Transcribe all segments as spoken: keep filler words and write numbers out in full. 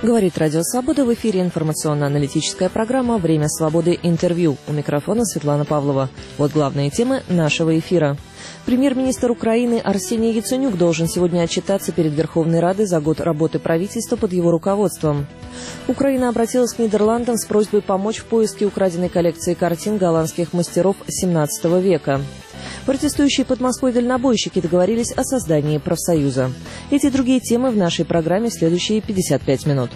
Говорит Радио Свобода, в эфире информационно-аналитическая программа «Время свободы. Интервью». У микрофона Светлана Павлова. Вот главные темы нашего эфира. Премьер-министр Украины Арсений Яценюк должен сегодня отчитаться перед Верховной Радой за год работы правительства под его руководством. Украина обратилась к Нидерландам с просьбой помочь в поиске украденной коллекции картин голландских мастеров семнадцатого века. Протестующие под Москвой дальнобойщики договорились о создании профсоюза. Эти и другие темы в нашей программе в следующие пятьдесят пять минут.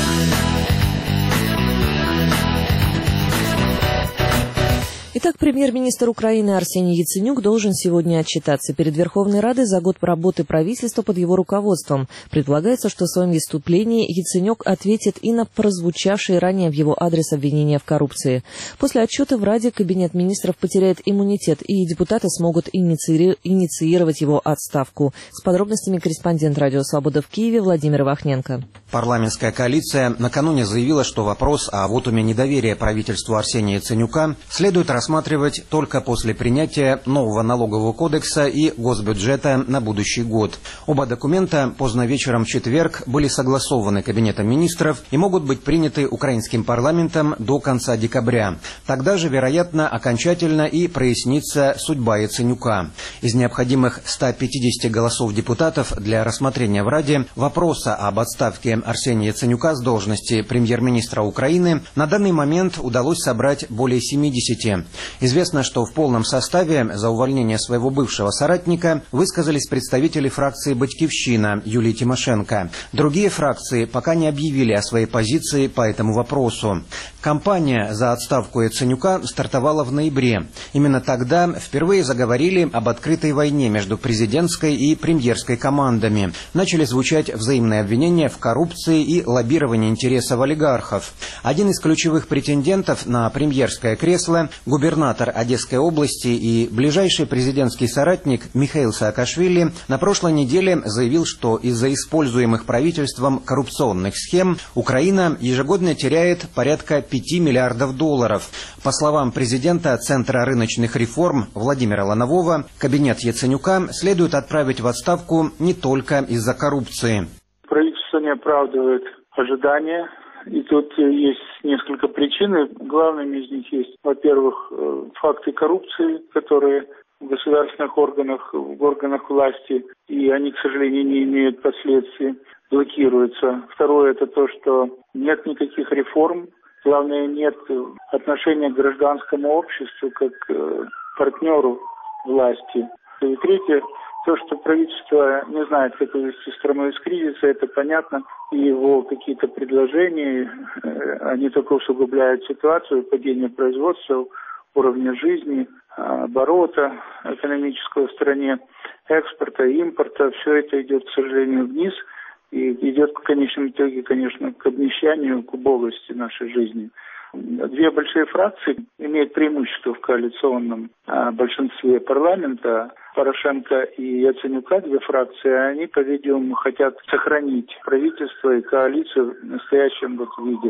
Итак, премьер-министр Украины Арсений Яценюк должен сегодня отчитаться перед Верховной Радой за год работы правительства под его руководством. Предполагается, что в своем выступлении Яценюк ответит и на прозвучавшие ранее в его адрес обвинения в коррупции. После отчета в Раде Кабинет министров потеряет иммунитет, и депутаты смогут иници... инициировать его отставку. С подробностями корреспондент Радио Свобода в Киеве Владимир Вахненко. Парламентская коалиция накануне заявила, что вопрос о вотуме недоверия правительству Арсения Яценюка следует рассматривать только после принятия нового налогового кодекса и госбюджета на будущий год. Оба документа поздно вечером в четверг были согласованы Кабинетом министров и могут быть приняты украинским парламентом до конца декабря. Тогда же, вероятно, окончательно и прояснится судьба Яценюка. Из необходимых ста пятидесяти голосов депутатов для рассмотрения в Раде вопроса об отставке Арсения Яценюка с должности премьер-министра Украины на данный момент удалось собрать более семидесяти. Известно, что в полном составе за увольнение своего бывшего соратника высказались представители фракции «Батькивщина» Юлии Тимошенко. Другие фракции пока не объявили о своей позиции по этому вопросу. Кампания за отставку Яценюка стартовала в ноябре. Именно тогда впервые заговорили об открытой войне между президентской и премьерской командами. Начали звучать взаимные обвинения в коррупции и лоббировании интересов олигархов. Один из ключевых претендентов на премьерское кресло – губернатор Одесской области и ближайший президентский соратник Михаил Саакашвили на прошлой неделе заявил, что из-за используемых правительством коррупционных схем Украина ежегодно теряет порядка пяти миллиардов долларов. По словам президента Центра рыночных реформ Владимира Ланового, кабинет Яценюка следует отправить в отставку не только из-за коррупции. Правительство не оправдывает ожидания. И тут есть несколько причин. Главными из них есть, во-первых, факты коррупции, которые в государственных органах, в органах власти, и они, к сожалению, не имеют последствий, блокируются. Второе – это то, что нет никаких реформ. Главное, нет отношения к гражданскому обществу как к партнеру власти. И третье – то, что правительство не знает, как вывести страну из кризиса, это понятно. И его какие-то предложения, они только усугубляют ситуацию, падение производства, уровня жизни, оборота экономического в стране, экспорта, импорта. Все это идет, к сожалению, вниз и идет в конечном итоге, конечно, к обнищанию, к убогости нашей жизни. Две большие фракции имеют преимущество в коалиционном большинстве парламента. Порошенко и Яценюка, две фракции, они, по-видимому, хотят сохранить правительство и коалицию в настоящем вот виде.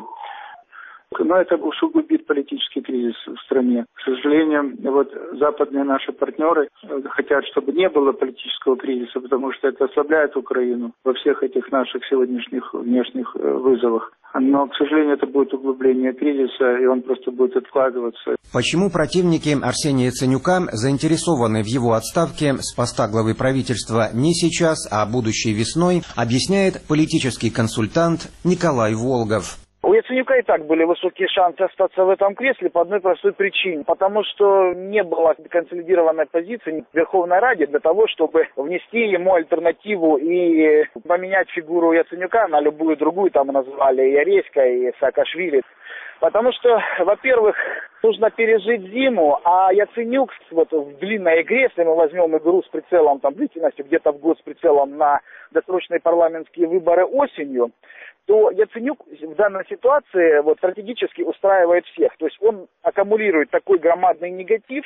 Но это усугубит политический кризис в стране. К сожалению, вот западные наши партнеры хотят, чтобы не было политического кризиса, потому что это ослабляет Украину во всех этих наших сегодняшних внешних вызовах. Но, к сожалению, это будет углубление кризиса, и он просто будет откладываться. Почему противники Арсения Яценюка заинтересованы в его отставке с поста главы правительства не сейчас, а будущей весной, объясняет политический консультант Николай Волгов. У Яценюка и так были высокие шансы остаться в этом кресле по одной простой причине. Потому что не было консолидированной позиции в Верховной Раде для того, чтобы внести ему альтернативу и поменять фигуру Яценюка на любую другую, там назвали и Орешка, и Саакашвили. Потому что, во-первых, нужно пережить зиму, а Яценюк вот в длинной игре, если мы возьмем игру с прицелом, там, длительностью где-то в год с прицелом на досрочные парламентские выборы осенью, то Яценюк в данной ситуации вот, стратегически устраивает всех. То есть он аккумулирует такой громадный негатив,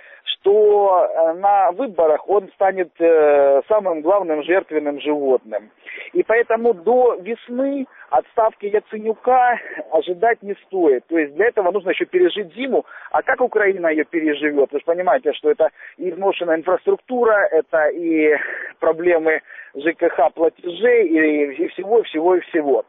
что на выборах он станет э, самым главным жертвенным животным. И поэтому до весны отставки Яценюка ожидать не стоит. То есть для этого нужно еще пережить зиму. А как Украина ее переживет? Вы же понимаете, что это и изношенная инфраструктура, это и проблемы ЖКХ платежей, и всего, всего, и всего.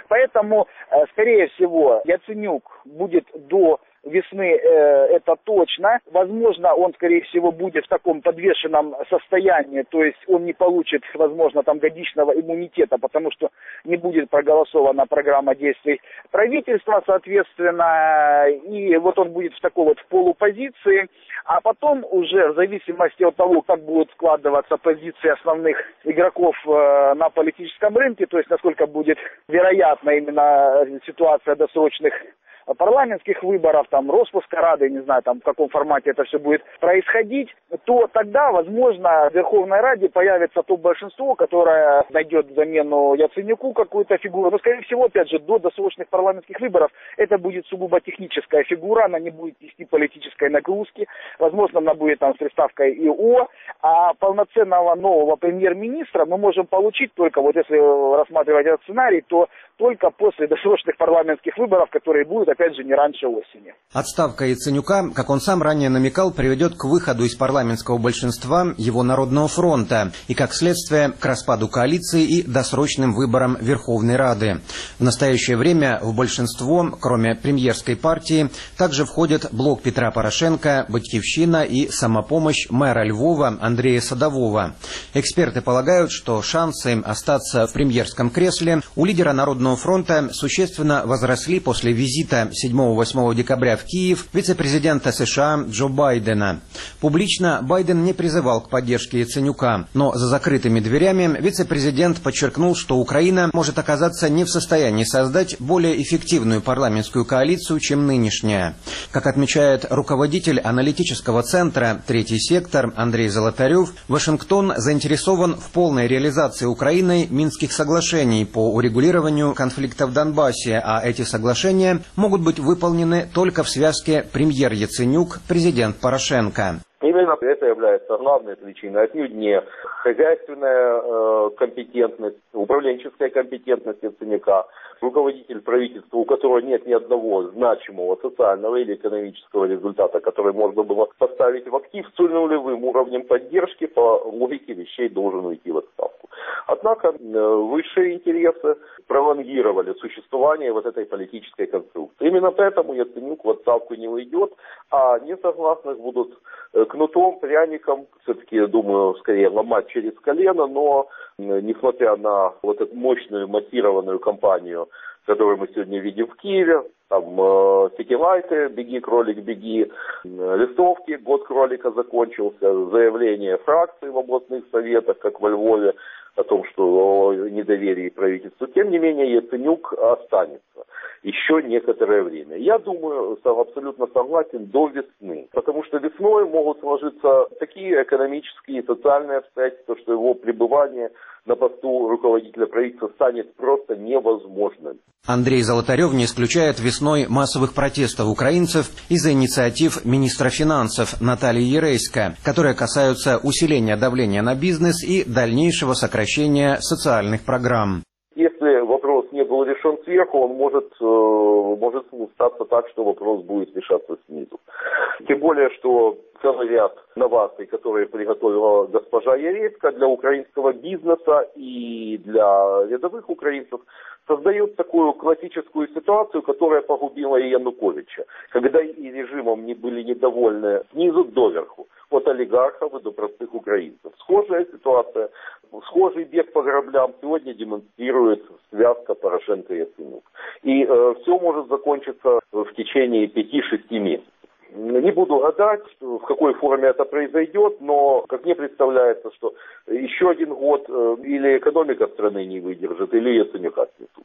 Поэтому, скорее всего, Яценюк будет до весны, э, это точно. Возможно, он, скорее всего, будет в таком подвешенном состоянии, то есть он не получит, возможно, там годичного иммунитета, потому что не будет проголосована программа действий правительства, соответственно, и вот он будет в такой вот полупозиции, а потом уже в зависимости от того, как будут складываться позиции основных игроков э, на политическом рынке, то есть насколько будет вероятна именно ситуация досрочных парламентских выборов, там, распуска Рады, не знаю, там, в каком формате это все будет происходить, то тогда, возможно, в Верховной Раде появится то большинство, которое найдет замену Яценюку какую-то фигуру. Но, скорее всего, опять же, до досрочных парламентских выборов это будет сугубо техническая фигура, она не будет нести политической нагрузки, возможно, она будет там с приставкой ИО, а полноценного нового премьер-министра мы можем получить только, вот если рассматривать этот сценарий, то только после досрочных парламентских выборов, которые будут, опять же, не раньше осени. Отставка Яценюка, как он сам ранее намекал, приведет к выходу из парламентского большинства его Народного фронта и, как следствие, к распаду коалиции и досрочным выборам Верховной Рады. В настоящее время в большинство, кроме премьерской партии, также входят блок Петра Порошенко, Батькивщина и самопомощь мэра Львова Андрея Садового. Эксперты полагают, что шансы остаться в премьерском кресле у лидера Народного фронта существенно возросли после визита седьмого-восьмого декабря в Киев вице-президента США Джо Байдена. Публично Байден не призывал к поддержке Яценюка, но за закрытыми дверями вице-президент подчеркнул, что Украина может оказаться не в состоянии создать более эффективную парламентскую коалицию, чем нынешняя. Как отмечает руководитель аналитического центра «Третий сектор» Андрей Золотарев, Вашингтон заинтересован в полной реализации Украиной Минских соглашений по урегулированию конфликта в Донбассе, а эти соглашения могут быть выполнены только в связке премьер Яценюк, президент Порошенко. Именно это является главной причиной, отнюдь не хозяйственная э, компетентность, управленческая компетентность Яценюка, руководитель правительства, у которого нет ни одного значимого социального или экономического результата, который можно было поставить в актив, с нулевым уровнем поддержки по логике вещей должен уйти в отставку. Однако э, высшие интересы пролонгировали существование вот этой политической конструкции. Именно поэтому Яценюк в отставку не уйдет, а несогласных будут э, кнутом, пряником, все-таки, я думаю, скорее ломать через колено, но несмотря на вот эту мощную массированную кампанию, которую мы сегодня видим в Киеве, там э, ситилайты, беги, кролик, беги, э, листовки, год кролика закончился, заявление фракций в областных советах, как во Львове, о том, что о недоверии правительству. Тем не менее, Яценюк останется еще некоторое время. Я думаю, сам абсолютно согласен, до весны. Потому что весной могут сложиться такие экономические и социальные обстоятельства, что его пребывание на посту руководителя правительства станет просто невозможным. Андрей Золотарев не исключает весной массовых протестов украинцев из-за инициатив министра финансов Натальи Ерейска, которые касаются усиления давления на бизнес и дальнейшего сокращения социальных программ. Если вопрос не был решен сверху, он может, э, может статься так, что вопрос будет решаться снизу. Тем более, что целый ряд новаций, которые приготовила госпожа Ерейска для украинского бизнеса и для рядовых украинцев, создает такую классическую ситуацию, которая погубила и Януковича, когда и режимом не были недовольны снизу доверху, от олигархов и до простых украинцев. Схожая ситуация, схожий бег по граблям сегодня демонстрирует связка Порошенко-Яценюк. И э, все может закончиться в течение пяти-шести месяцев. Не буду гадать, в какой форме это произойдет, но, как мне представляется, что еще один год э, или экономика страны не выдержит, или Яценюка снесут.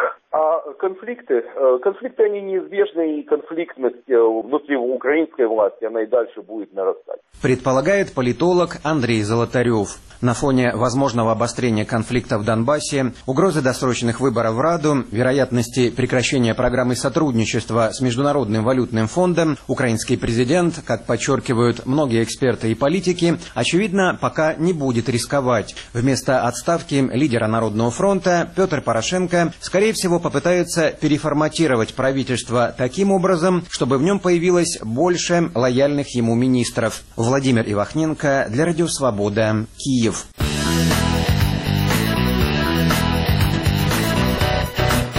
А конфликты, э, конфликты они неизбежны, и конфликтность э, внутри украинской власти, она и дальше будет нарастать. Предполагает политолог Андрей Золотарев. На фоне возможного обострения конфликта в Донбассе, угрозы досрочных выборов в Раду, вероятности прекращения программы сотрудничества с Международным валютным фондом, украинский президент, как подчеркивают многие эксперты и политики, очевидно, пока не будет рисковать. Вместо отставки лидера Народного фронта Петр Порошенко, скорее всего, попытается переформатировать правительство таким образом, чтобы в нем появилось больше лояльных ему министров. Владимир Ивахненко для Радио Свобода, Киев.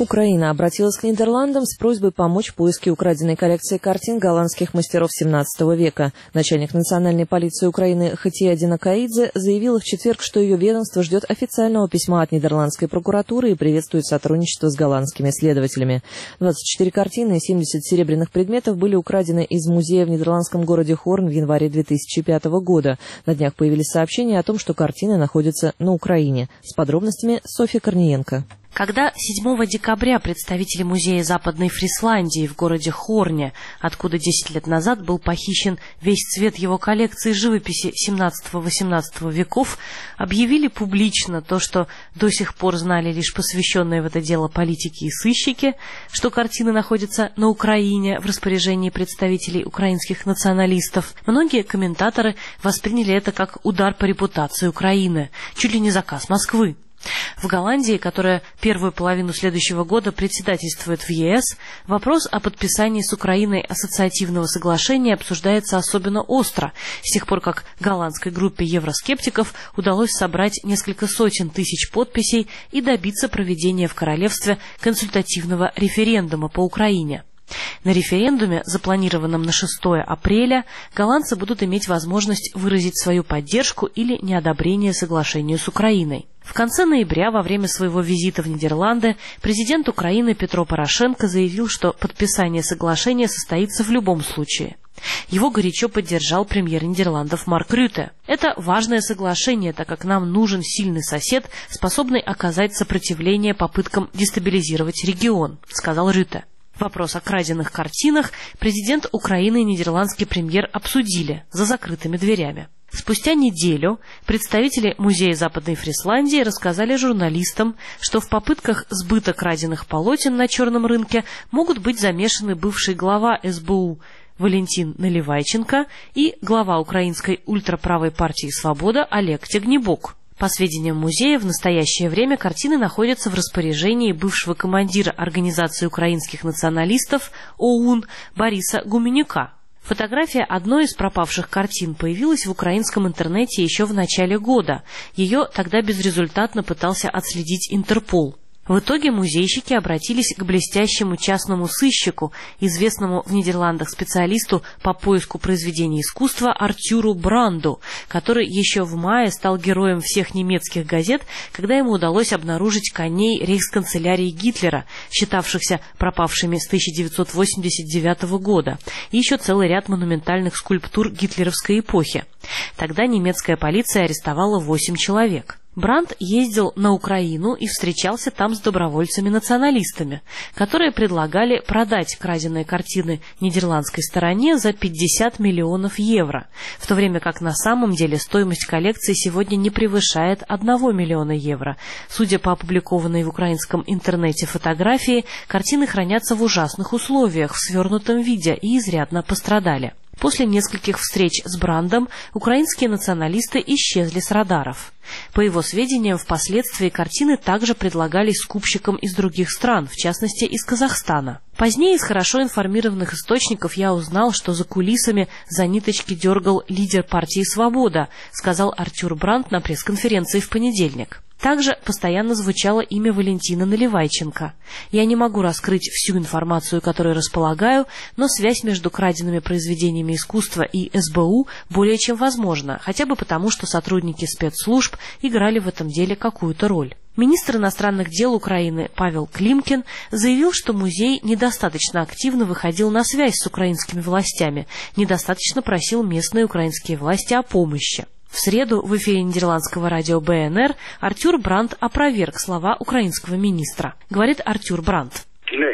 Украина обратилась к Нидерландам с просьбой помочь в поиске украденной коллекции картин голландских мастеров семнадцатого века. Начальник национальной полиции Украины Хатия Динакаидзе заявила в четверг, что ее ведомство ждет официального письма от нидерландской прокуратуры и приветствует сотрудничество с голландскими следователями. двадцать четыре картины и семьдесят серебряных предметов были украдены из музея в нидерландском городе Хорн в январе две тысячи пятого года. На днях появились сообщения о том, что картины находятся на Украине. С подробностями Софья Корниенко. Когда седьмого декабря представители музея Западной Фрисландии в городе Хорне, откуда десять лет назад был похищен весь цвет его коллекции живописи семнадцатого-восемнадцатого веков, объявили публично то, что до сих пор знали лишь посвященные в это дело политики и сыщики, что картины находятся на Украине в распоряжении представителей украинских националистов, многие комментаторы восприняли это как удар по репутации Украины, чуть ли не заказ Москвы. В Голландии, которая первую половину следующего года председательствует в ЕС, вопрос о подписании с Украиной ассоциативного соглашения обсуждается особенно остро, с тех пор как голландской группе евроскептиков удалось собрать несколько сотен тысяч подписей и добиться проведения в королевстве консультативного референдума по Украине. На референдуме, запланированном на шестое апреля, голландцы будут иметь возможность выразить свою поддержку или неодобрение соглашению с Украиной. В конце ноября, во время своего визита в Нидерланды, президент Украины Петро Порошенко заявил, что подписание соглашения состоится в любом случае. Его горячо поддержал премьер Нидерландов Марк Рюте. «Это важное соглашение, так как нам нужен сильный сосед, способный оказать сопротивление попыткам дестабилизировать регион», — сказал Рюте. Вопрос о краденных картинах президент Украины и нидерландский премьер обсудили за закрытыми дверями. Спустя неделю представители музея Западной Фрисландии рассказали журналистам, что в попытках сбыта краденных полотен на черном рынке могут быть замешаны бывший глава эс бэ у Валентин Наливайченко и глава украинской ультраправой партии «Свобода» Олег Тягнебок. По сведениям музея, в настоящее время картины находятся в распоряжении бывшего командира Организации украинских националистов ОУН Бориса Гуменюка. Фотография одной из пропавших картин появилась в украинском интернете еще в начале года. Ее тогда безрезультатно пытался отследить Интерпол. В итоге музейщики обратились к блестящему частному сыщику, известному в Нидерландах специалисту по поиску произведений искусства Артюру Бранду, который еще в мае стал героем всех немецких газет, когда ему удалось обнаружить коней рейхсканцелярии Гитлера, считавшихся пропавшими с тысяча девятьсот восемьдесят девятого года, и еще целый ряд монументальных скульптур гитлеровской эпохи. Тогда немецкая полиция арестовала восемь человек. Бранд ездил на Украину и встречался там с добровольцами-националистами, которые предлагали продать краденые картины нидерландской стороне за пятьдесят миллионов евро, в то время как на самом деле стоимость коллекции сегодня не превышает одного миллиона евро. Судя по опубликованной в украинском интернете фотографии, картины хранятся в ужасных условиях, в свернутом виде и изрядно пострадали. После нескольких встреч с Брандом украинские националисты исчезли с радаров. По его сведениям, впоследствии картины также предлагались скупщикам из других стран, в частности из Казахстана. Позднее из хорошо информированных источников я узнал, что за кулисами за ниточки дергал лидер партии «Свобода», сказал Артюр Бранд на пресс-конференции в понедельник. Также постоянно звучало имя Валентина Наливайченко. Я не могу раскрыть всю информацию, которой располагаю, но связь между краденными произведениями искусства и эс бэ у более чем возможна, хотя бы потому, что сотрудники спецслужб играли в этом деле какую-то роль. Министр иностранных дел Украины Павел Климкин заявил, что музей недостаточно активно выходил на связь с украинскими властями, недостаточно просил местные украинские власти о помощи. В среду в эфире нидерландского радио бэ эн эр Артюр Бранд опроверг слова украинского министра. Говорит Артюр Бранд.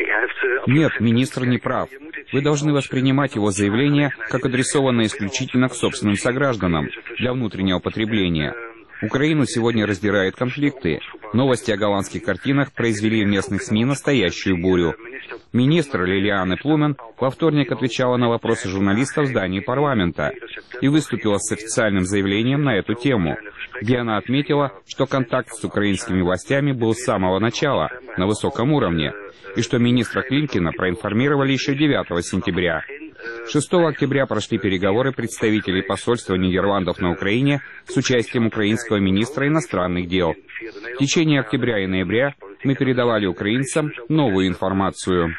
Нет, министр не прав. Вы должны воспринимать его заявление как адресованное исключительно к собственным согражданам для внутреннего потребления. Украину сегодня раздирают конфликты. Новости о голландских картинах произвели в местных СМИ настоящую бурю. Министр Лилиане Плумен во вторник отвечала на вопросы журналистов в здании парламента и выступила с официальным заявлением на эту тему, где она отметила, что контакт с украинскими властями был с самого начала на высоком уровне, и что министра Климкина проинформировали еще девятого сентября. шестого октября прошли переговоры представителей посольства Нидерландов на Украине с участием украинского министра иностранных дел. В течение октября и ноября мы передавали украинцам новую информацию.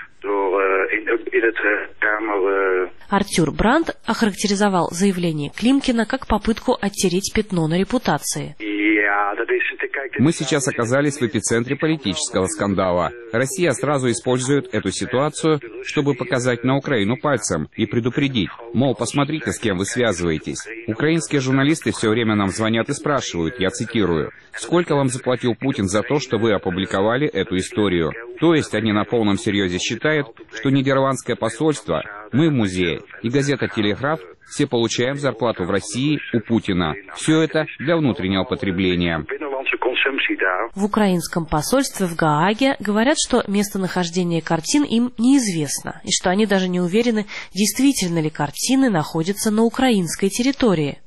Артюр Брандт охарактеризовал заявление Климкина как попытку оттереть пятно на репутации. Мы сейчас оказались в эпицентре политического скандала. Россия сразу использует эту ситуацию, чтобы показать на Украину пальцем и предупредить. Мол, посмотрите, с кем вы связываетесь. Украинские журналисты все время нам звонят и спрашивают, я цитирую, «Сколько вам заплатил Путин за то, что вы опубликовали эту историю?» То есть они на полном серьезе считают, что нидерландское посольство, мы в музее и газета «Телеграф» все получаем зарплату в России у Путина. Все это для внутреннего потребления. В украинском посольстве в Гааге говорят, что местонахождение картин им неизвестно, и что они даже не уверены, действительно ли картины находятся на украинской территории.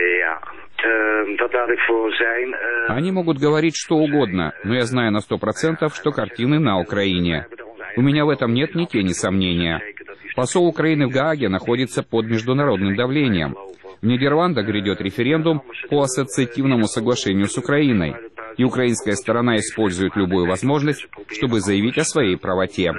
Они могут говорить что угодно, но я знаю на сто процентов, что картины на Украине. У меня в этом нет ни тени сомнения. Посол Украины в Гааге находится под международным давлением. В Нидерландах грядет референдум по ассоциативному соглашению с Украиной, и украинская сторона использует любую возможность, чтобы заявить о своей правоте.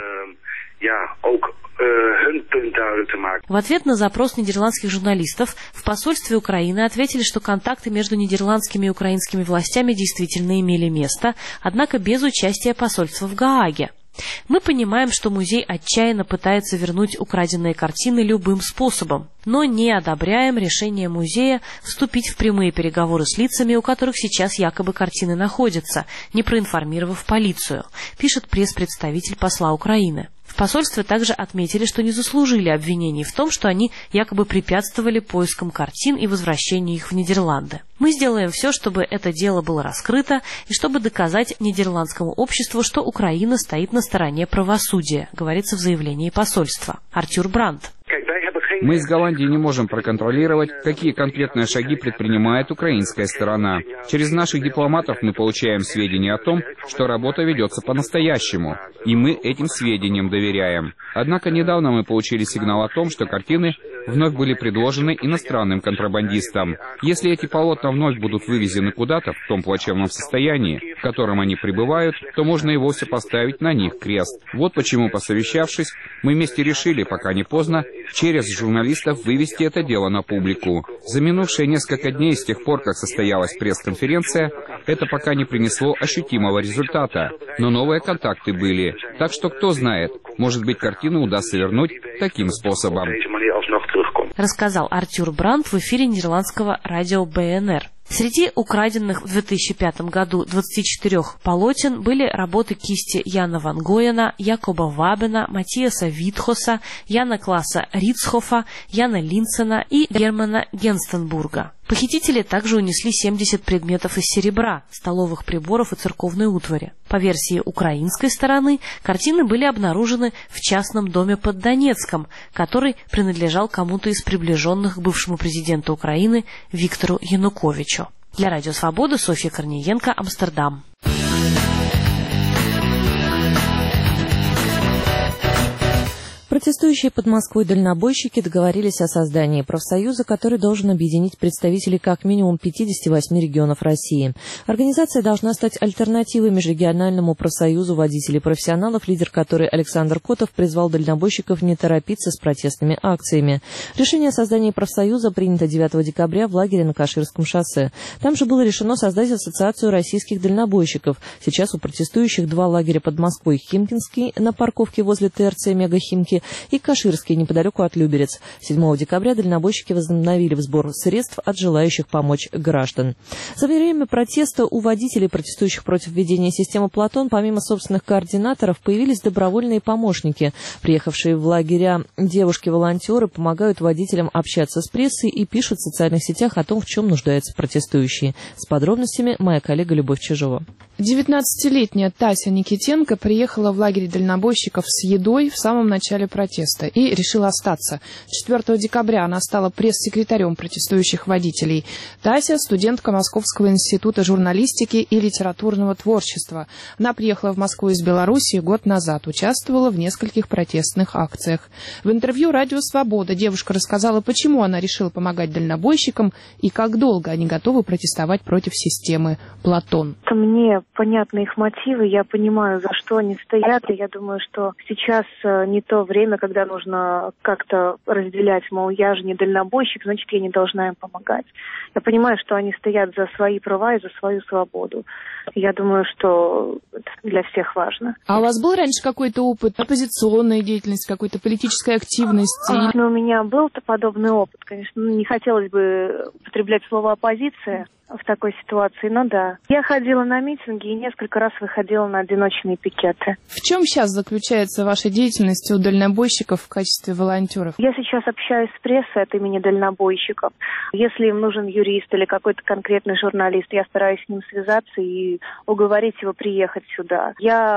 В ответ на запрос нидерландских журналистов в посольстве Украины ответили, что контакты между нидерландскими и украинскими властями действительно имели место, однако без участия посольства в Гааге. Мы понимаем, что музей отчаянно пытается вернуть украденные картины любым способом, но не одобряем решение музея вступить в прямые переговоры с лицами, у которых сейчас якобы картины находятся, не проинформировав полицию, пишет пресс-представитель посла Украины. В посольстве также отметили, что не заслужили обвинений в том, что они якобы препятствовали поискам картин и возвращению их в Нидерланды. Мы сделаем все, чтобы это дело было раскрыто и чтобы доказать нидерландскому обществу, что Украина стоит на стороне правосудия, говорится в заявлении посольства. Артюр Брандт. Мы из Голландии не можем проконтролировать, какие конкретные шаги предпринимает украинская сторона. Через наших дипломатов мы получаем сведения о том, что работа ведется по-настоящему, и мы этим сведениям доверяем. Однако недавно мы получили сигнал о том, что картины вновь были предложены иностранным контрабандистам. Если эти полотна вновь будут вывезены куда-то в том плачевном состоянии, в котором они пребывают, то можно и вовсе поставить на них крест. Вот почему, посовещавшись, мы вместе решили, пока не поздно, через журналистов вывести это дело на публику. За минувшие несколько дней с тех пор, как состоялась пресс-конференция, это пока не принесло ощутимого результата. Но новые контакты были. Так что, кто знает, может быть, картину удастся вернуть таким способом. Рассказал Артюр Брандт в эфире нидерландского радио Бэ Эн Эр. Среди украденных в две тысячи пятом году двадцати четырёх полотен были работы кисти Яна ван Гоена, Якоба Вабена, Матиаса Витхоса, Яна Класа Рицхофа, Яна Линсена и Германа Генстенбурга. Похитители также унесли семьдесят предметов из серебра, столовых приборов и церковной утвари. По версии украинской стороны, картины были обнаружены в частном доме под Донецком, который принадлежал кому-то из приближенных к бывшему президенту Украины Виктору Януковичу. Для Радио Свобода Софья Корниенко, Амстердам. Протестующие под Москвой дальнобойщики договорились о создании профсоюза, который должен объединить представителей как минимум пятидесяти восьми регионов России. Организация должна стать альтернативой межрегиональному профсоюзу водителей-профессионалов, лидер которой Александр Котов призвал дальнобойщиков не торопиться с протестными акциями. Решение о создании профсоюза принято девятого декабря в лагере на Каширском шоссе. Там же было решено создать ассоциацию российских дальнобойщиков. Сейчас у протестующих два лагеря под Москвой: Химкинский на парковке возле Тэ Эр Цэ «Мега-Химки» и Каширский неподалеку от Люберец. седьмого декабря дальнобойщики возобновили сбор средств от желающих помочь граждан. За время протеста у водителей, протестующих против введения системы «Платон», помимо собственных координаторов, появились добровольные помощники. Приехавшие в лагеря девушки-волонтеры помогают водителям общаться с прессой и пишут в социальных сетях о том, в чем нуждаются протестующие. С подробностями моя коллега Любовь Чижова. девятнадцатилетняя Тася Никитенко приехала в лагерь дальнобойщиков с едой в самом начале протеста и решила остаться. четвёртого декабря она стала пресс-секретарем протестующих водителей. Тася – студентка Московского института журналистики и литературного творчества. Она приехала в Москву из Беларуси год назад, участвовала в нескольких протестных акциях. В интервью «Радио Свобода» девушка рассказала, почему она решила помогать дальнобойщикам и как долго они готовы протестовать против системы. Платон. Мне понятны их мотивы, я понимаю, за что они стоят, и я думаю, что сейчас не то время, когда нужно как-то разделять, мол, я же не дальнобойщик, значит, я не должна им помогать. Я понимаю, что они стоят за свои права и за свою свободу. Я думаю, что это для всех важно. А у вас был раньше какой-то опыт оппозиционной деятельности, какой-то политической активности? А, ну, у меня был-то подобный опыт, конечно. Не хотелось бы употреблять слово «оппозиция» в такой ситуации, но да. Я ходила на митинги и несколько раз выходила на одиночные пикеты. В чем сейчас заключается ваша деятельность у дальнобойщиков в качестве волонтеров? Я сейчас общаюсь с прессой от имени дальнобойщиков. Если им нужен юрист или какой-то конкретный журналист, я стараюсь с ним связаться и уговорить его приехать сюда.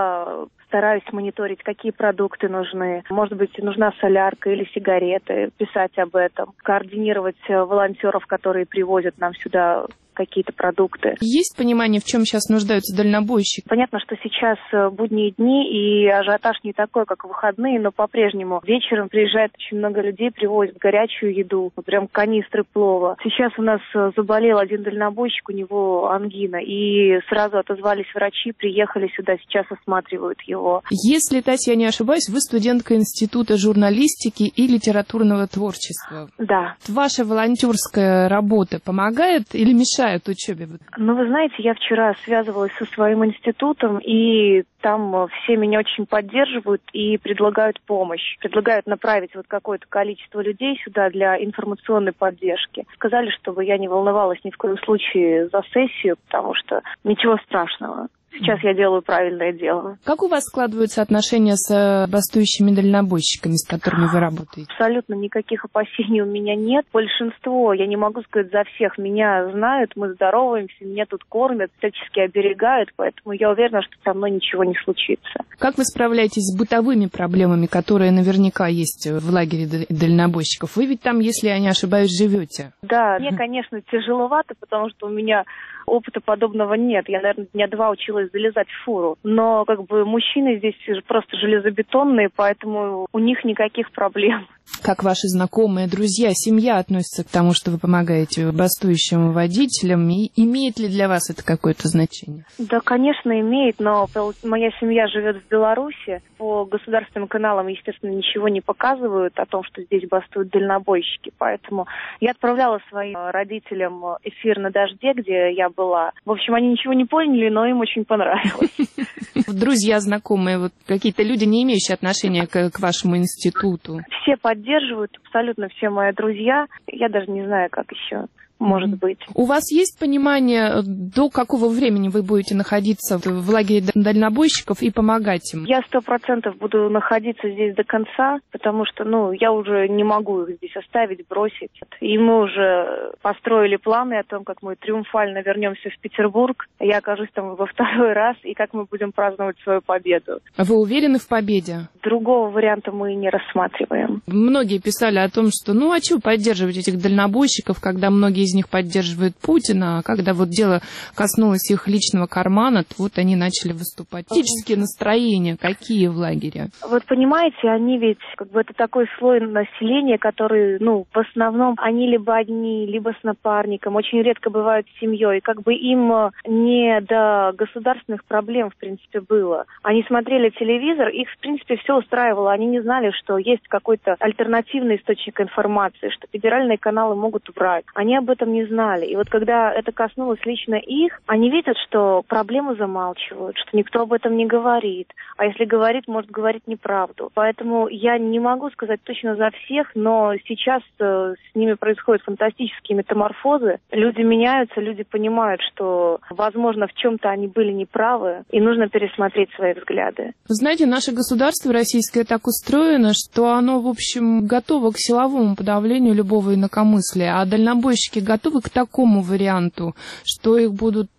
Я стараюсь мониторить, какие продукты нужны. Может быть, нужна солярка или сигареты, писать об этом, координировать волонтеров, которые привозят нам сюда какие-то продукты. Есть понимание, в чем сейчас нуждаются дальнобойщики? Понятно, что сейчас будние дни и ажиотаж не такой, как в выходные, но по-прежнему вечером приезжает очень много людей, привозят горячую еду, прям канистры плова. Сейчас у нас заболел один дальнобойщик, у него ангина, и сразу отозвались врачи, приехали сюда, сейчас осматривают его. Если, Тася, я не ошибаюсь, вы студентка Института журналистики и литературного творчества. Да. Ваша волонтерская работа помогает или мешает учебе? Ну, вы знаете, я вчера связывалась со своим институтом, и там все меня очень поддерживают и предлагают помощь. Предлагают направить вот какое-то количество людей сюда для информационной поддержки. Сказали, чтобы я не волновалась ни в коем случае за сессию, потому что ничего страшного. Сейчас я делаю правильное дело. Как у вас складываются отношения с бастующими дальнобойщиками, с которыми вы работаете? Абсолютно никаких опасений у меня нет. Большинство, я не могу сказать за всех, меня знают, мы здороваемся, меня тут кормят, всячески оберегают, поэтому я уверена, что со мной ничего не случится. Как вы справляетесь с бытовыми проблемами, которые наверняка есть в лагере дальнобойщиков? Вы ведь там, если я не ошибаюсь, живете. Да, мне, конечно, тяжеловато, потому что у меня опыта подобного нет. Я, наверное, дня два училась залезать в фуру. Но как бы мужчины здесь просто железобетонные, поэтому у них никаких проблем. Как ваши знакомые, друзья, семья относятся к тому, что вы помогаете бастующим водителям? И имеет ли для вас это какое-то значение? Да, конечно, имеет, но моя семья живет в Беларуси. По государственным каналам, естественно, ничего не показывают о том, что здесь бастуют дальнобойщики. Поэтому я отправляла своим родителям эфир на «Дожде», где я была. В общем, они ничего не поняли, но им очень понравилось. Друзья, знакомые, вот какие-то люди, не имеющие отношения к, к вашему институту? Все поддерживают, абсолютно все мои друзья. Я даже не знаю, как еще может mm-hmm. быть. У вас есть понимание, до какого времени вы будете находиться в лагере дальнобойщиков и помогать им? Я сто процентов буду находиться здесь до конца, потому что, ну, я уже не могу их здесь оставить, бросить. И мы уже построили планы о том, как мы триумфально вернемся в Петербург. Я окажусь там во второй раз, и как мы будем праздновать свою победу. Вы уверены в победе? Другого варианта мы не рассматриваем. Многие писали о том, что, ну, а чего поддерживать этих дальнобойщиков, когда многие из них поддерживают Путина, а когда вот дело коснулось их личного кармана, то вот они начали выступать. Политические настроения какие в лагере? Вот понимаете, они ведь, как бы, это такой слой населения, который, ну, в основном, они либо одни, либо с напарником, очень редко бывают с семьей, как бы им не до государственных проблем, в принципе, было. Они смотрели телевизор, их, в принципе, все устраивало, они не знали, что есть какой-то альтернативный источник информации, что федеральные каналы могут врать. Они об этом не знали. И вот когда это коснулось лично их, они видят, что проблемы замалчивают, что никто об этом не говорит. А если говорит, может говорить неправду. Поэтому я не могу сказать точно за всех, но сейчас э, с ними происходят фантастические метаморфозы. Люди меняются, люди понимают, что, возможно, в чем-то они были неправы, и нужно пересмотреть свои взгляды. Вы знаете, наше государство российское так устроено, что оно, в общем, готово к силовому подавлению любого инакомыслия, а дальнобойщики готовы к такому варианту, что их будут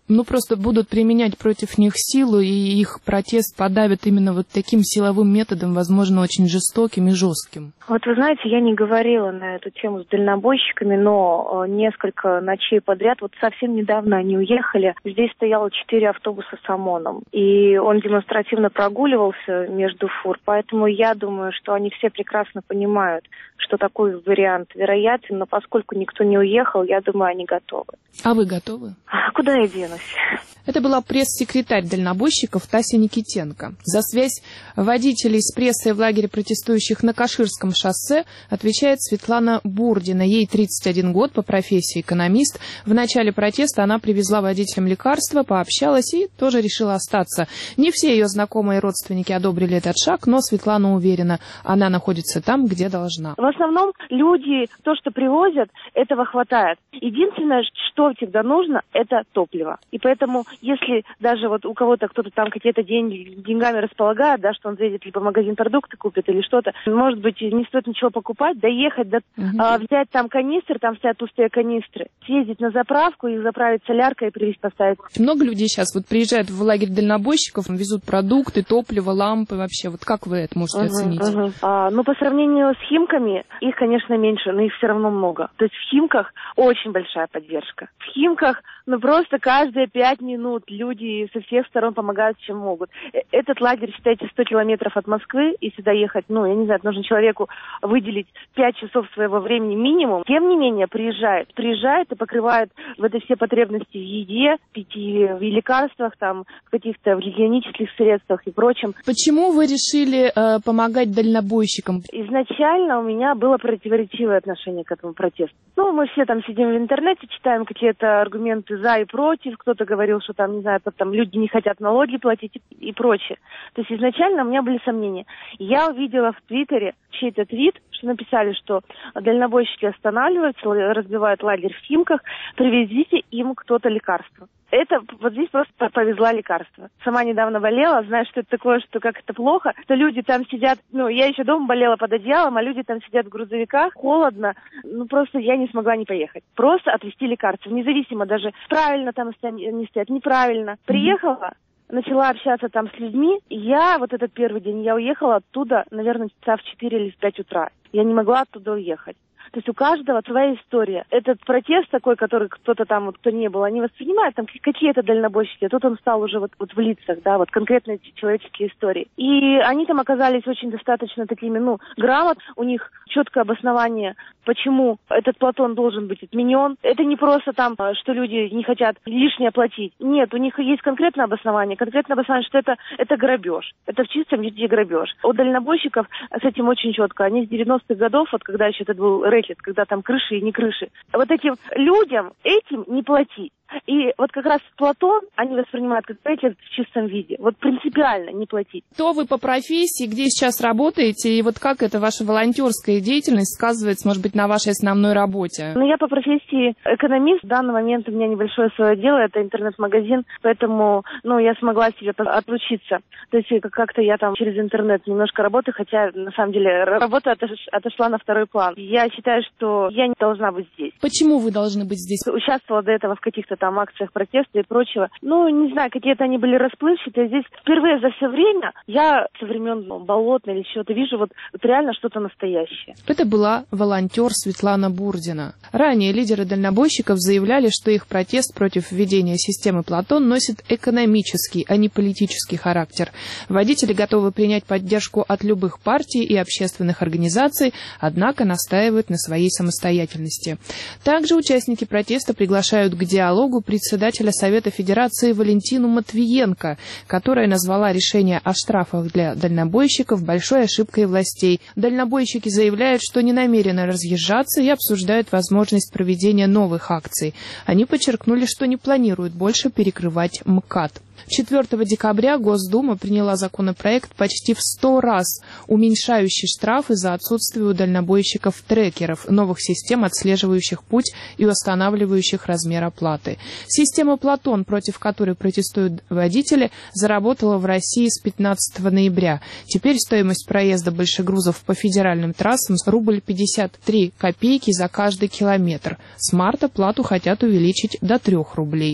ну, просто будут применять против них силу, и их протест подавят именно вот таким силовым методом, возможно, очень жестоким и жестким? Вот вы знаете, я не говорила на эту тему с дальнобойщиками, но несколько ночей подряд, вот совсем недавно они уехали, здесь стояло четыре автобуса с ОМОНом, и он демонстративно прогуливался между фур, поэтому я думаю, что они все прекрасно понимают, что такой вариант вероятен, но поскольку никто не уехал, я думаю, они готовы. А вы готовы? А куда я денусь? Это была пресс-секретарь дальнобойщиков Тася Никитенко. За связь водителей с прессой в лагере протестующих на Каширском шоссе отвечает Светлана Бурдина. Ей тридцать один год, по профессии экономист. В начале протеста она привезла водителям лекарства, пообщалась и тоже решила остаться. Не все ее знакомые и родственники одобрили этот шаг, но Светлана уверена, она находится там, где должна. В основном люди, то, что привозят, этого хватает. Единственное, что всегда нужно, это топливо. И поэтому, если даже вот у кого-то кто-то там какие-то деньги, деньгами располагает, да, что он заедет либо в магазин продукты купит или что-то, может быть, не стоит ничего покупать, доехать, до, угу. а, взять там канистры, там стоят пустые канистры, съездить на заправку, их заправить соляркой и привезти поставить. Много людей сейчас вот приезжают в лагерь дальнобойщиков, везут продукты, топливо, лампы вообще. Вот как вы это можете угу, оценить? Угу. А, ну, по сравнению с Химками, их, конечно, меньше, но их все равно много. То есть в Химках очень большая поддержка. В Химках, ну, просто каждые пять минут люди со всех сторон помогают, чем могут. Этот лагерь, считайте, сто километров от Москвы, и сюда ехать, ну, я не знаю, нужно человеку выделить пять часов своего времени минимум. Тем не менее, приезжает, приезжает и покрывает в этой все потребности в еде, питье, в лекарствах, там, в каких-то гигиенических средствах и прочем. Почему вы решили э, помогать дальнобойщикам? Изначально у меня было противоречивое отношение к этому протесту. Ну, мы все там сидим в интернете, читаем какие-то аргументы за и против. Кто-то говорил, что там, не знаю, там люди не хотят налоги платить и, и прочее. То есть изначально у меня были сомнения. Я увидела в Твиттере чей-то твит, что написали, что дальнобойщики останавливаются, разбивают лагерь в Химках, привезите им кто-то лекарство. Это вот здесь просто повезла лекарство. Сама недавно болела, знаю, что это такое, что как это плохо, что люди там сидят, ну, я еще дома болела под одеялом, а люди там сидят в грузовиках, холодно, ну, просто я не смогла не поехать. Просто отвезти лекарство, независимо даже, правильно там они стоят, неправильно. Приехала, начала общаться там с людьми, и я вот этот первый день, я уехала оттуда, наверное, часа в четыре или в пять утра. Я не могла оттуда уехать. То есть у каждого своя история. Этот протест такой, который кто-то там, вот, кто не был, они воспринимают там какие-то дальнобойщики. А тут он стал уже вот, вот в лицах, да, вот конкретные человеческие истории. И они там оказались очень достаточно такими, ну, грамот. У них четкое обоснование, почему этот Платон должен быть отменен. Это не просто там, что люди не хотят лишнее платить. Нет, у них есть конкретное обоснование. Конкретное обоснование, что это, это грабеж. Это в чистом виде грабеж. У дальнобойщиков с этим очень четко. Они с девяностых годов, вот когда еще этот был рэкет, когда там крыши и не крыши. Вот этим людям этим не платить. И вот как раз Платон они воспринимают как рэкет в чистом виде. Вот принципиально не платить. Кто вы по профессии, где сейчас работаете, и вот как эта ваша волонтерская деятельность сказывается, может быть, на вашей основной работе? Ну, я по профессии экономист. В данный момент у меня небольшое свое дело, это интернет-магазин, поэтому, ну, я смогла себе отлучиться. То есть как-то я там через интернет немножко работаю, хотя, на самом деле, работа отошла на второй план. Я считаю, что я не должна быть здесь. Почему вы должны быть здесь? Участвовала до этого в каких-то там акциях протеста и прочего. Ну, не знаю, какие-то они были расплывчатые. Здесь впервые за все время я со времен ну, Болотной или чего-то вижу вот, вот реально что-то настоящее. Это была волонтер Светлана Бурдина. Ранее лидеры дальнобойщиков заявляли, что их протест против введения системы Платон носит экономический, а не политический характер. Водители готовы принять поддержку от любых партий и общественных организаций, однако настаивают на своей самостоятельности. Также участники протеста приглашают к диалогу председателя Совета Федерации Валентину Матвиенко, которая назвала решение о штрафах для дальнобойщиков большой ошибкой властей. Дальнобойщики заявляют, что не намерены разъезжаться и обсуждают возможность проведения новых акций. Они подчеркнули, что не планируют больше перекрывать МКАД. четвёртого декабря Госдума приняла законопроект почти в сто раз уменьшающий штрафы за отсутствие у дальнобойщиков трекеров, новых систем, отслеживающих путь и устанавливающих размер оплаты. Система Платон, против которой протестуют водители, заработала в России с пятнадцатого ноября. Теперь стоимость проезда большегрузов по федеральным трассам рубль пятьдесят три копейки за каждый километр. С марта плату хотят увеличить до трех рублей.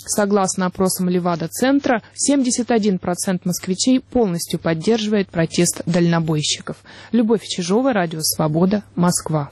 Согласно опросам Левада-центра, семьдесят один процент москвичей полностью поддерживает протест дальнобойщиков. Любовь Чижова, Радио Свобода, Москва.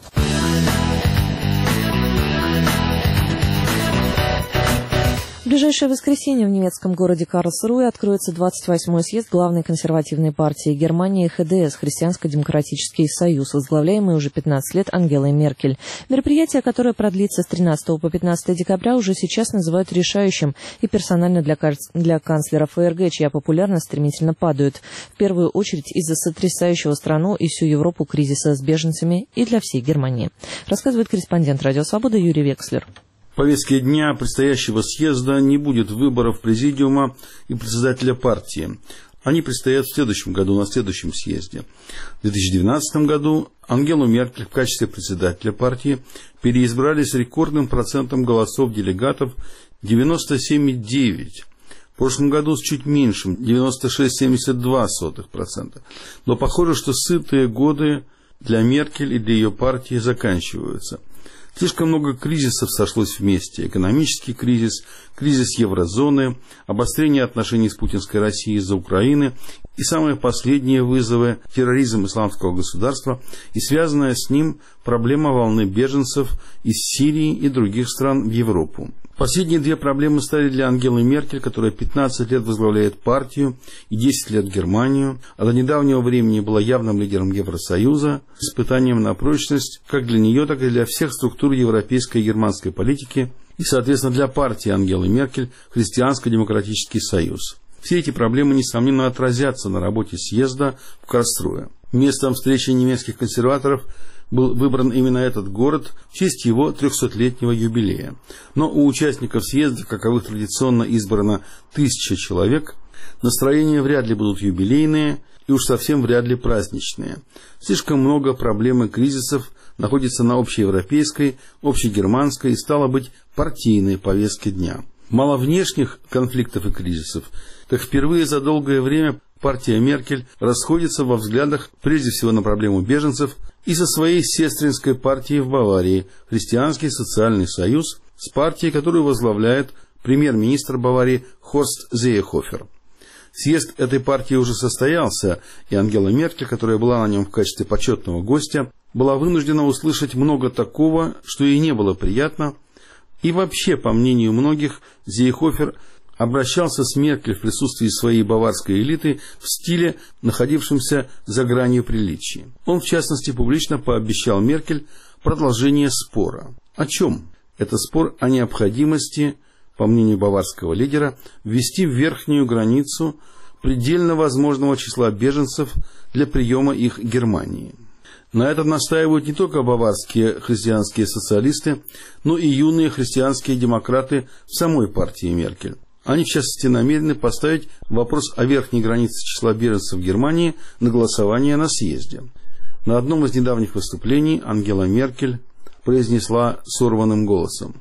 В ближайшее воскресенье в немецком городе Карлсруэ откроется двадцать восьмой съезд главной консервативной партии Германии ха дэ эс, Христианско-демократический союз, возглавляемый уже пятнадцать лет Ангелой Меркель. Мероприятие, которое продлится с тринадцатого по пятнадцатое декабря, уже сейчас называют решающим и персонально для, для канцлера эф эр гэ, чья популярность стремительно падает. В первую очередь из-за сотрясающего страну и всю Европу кризиса с беженцами и для всей Германии. Рассказывает корреспондент Радио Свобода Юрий Векслер. В повестке дня предстоящего съезда не будет выборов президиума и председателя партии. Они предстоят в следующем году, на следующем съезде. В две тысячи двенадцатом году Ангелу Меркель в качестве председателя партии переизбрали с рекордным процентом голосов делегатов девяносто семь целых девять десятых процента. В прошлом году с чуть меньшим, девяносто шесть целых семьдесят два сотых процента. Но похоже, что сытые годы для Меркель и для ее партии заканчиваются. Слишком много кризисов сошлось вместе. Экономический кризис, кризис еврозоны, обострение отношений с путинской Россией из-за Украины и самые последние вызовы – терроризм исламского государства и связанная с ним проблема волны беженцев из Сирии и других стран в Европу. Последние две проблемы стали для Ангелы Меркель, которая пятнадцать лет возглавляет партию и десять лет Германию, а до недавнего времени была явным лидером Евросоюза, испытанием на прочность как для нее, так и для всех структур европейской и германской политики и, соответственно, для партии Ангелы Меркель Христианско-демократический союз. Все эти проблемы, несомненно, отразятся на работе съезда в Карлсруэ. Местом встречи немецких консерваторов был выбран именно этот город в честь его трехсотлетнего юбилея. Но у участников съезда, каковых традиционно избрано тысяча человек, настроения вряд ли будут юбилейные и уж совсем вряд ли праздничные. Слишком много проблем и кризисов находится на общеевропейской, общегерманской и, стало быть, партийной повестке дня. Мало внешних конфликтов и кризисов, так впервые за долгое время партия Меркель расходится во взглядах прежде всего на проблему беженцев и со своей сестринской партией в Баварии, Христианский социальный союз, с партией, которую возглавляет премьер-министр Баварии Хорст Зеехофер. Съезд этой партии уже состоялся, и Ангела Меркель, которая была на нем в качестве почетного гостя, была вынуждена услышать много такого, что ей не было приятно, и вообще, по мнению многих, Зеехофер обращался с Меркель в присутствии своей баварской элиты в стиле, находившемся за гранью приличия. Он, в частности, публично пообещал Меркель продолжение спора. О чем? Это спор о необходимости, по мнению баварского лидера, ввести верхнюю границу предельно возможного числа беженцев для приема их Германии. На этом настаивают не только баварские христианские социалисты, но и юные христианские демократы в самой партии Меркель. Они, в частности, намерены поставить вопрос о верхней границе числа беженцев в Германии на голосование на съезде. На одном из недавних выступлений Ангела Меркель произнесла сорванным голосом: